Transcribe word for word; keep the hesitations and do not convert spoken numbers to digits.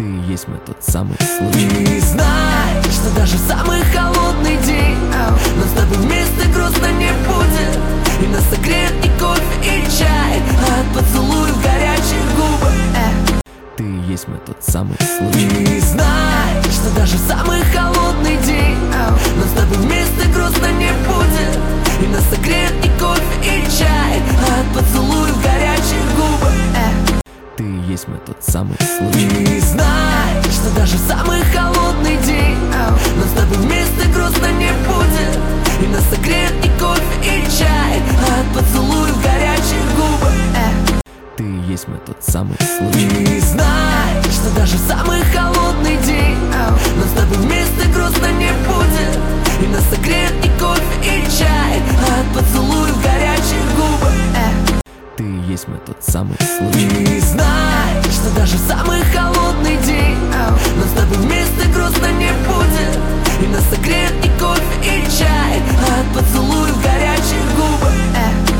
Ты и есть мой тот самый случай. Ты знаешь, что даже в самый холодный день нам с тобой вместе грустно не будет. И нас согреет не кофе и чай, а от поцелуев горячих губ. Ты и есть мой тот самый случай. Ты знаешь, что даже в самый холодный день нам с тобой вместе грустно не будет. И нас согреет не кофе и чай, а от поцелуев горячих губ. Ты и есть мой тот самый случай. Ты знаешь, что даже в самый холодный день нам с тобой вместе грустно не будет. И нас согреет не кофе и чай, а от поцелуев горячих губ. Ты и есть мой тот самый случай. Ты знаешь,